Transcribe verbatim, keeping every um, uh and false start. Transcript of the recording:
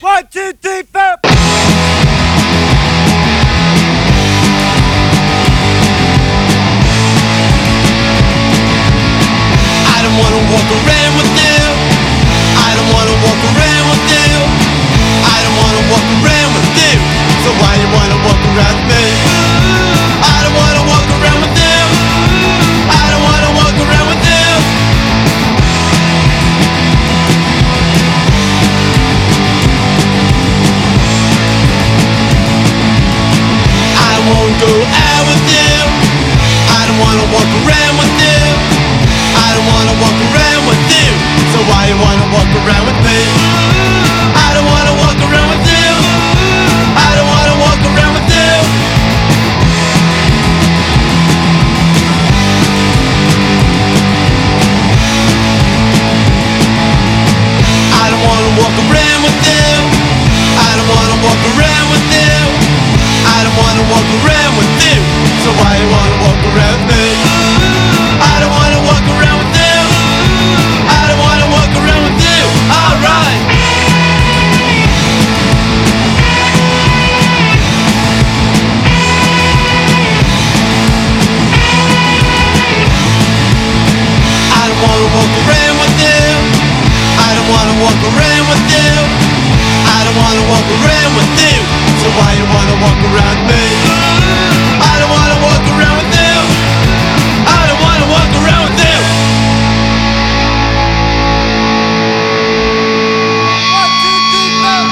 One, two, three, four. I don't wanna walk around with you. I don't wanna walk around with you. I don't wanna walk around with you. So why you wanna walk around with me? I don't wanna walk around with you. I don't wanna walk around with you. I won't go out with you. I don't wanna walk around with you. I don't wanna walk around with you. So why you wanna walk around with me? I don't wanna walk around with you. I don't wanna walk around with you. I don't wanna walk around with you. I don't wanna walk around with you. I don't wanna walk around with you. So why you wanna walk around with me? I don't wanna walk around with you. I don't wanna walk around with you. Alright. I don't wanna walk around with you. I don't wanna walk around with you. I don't wanna walk around with you. So why you wanna walk around with me?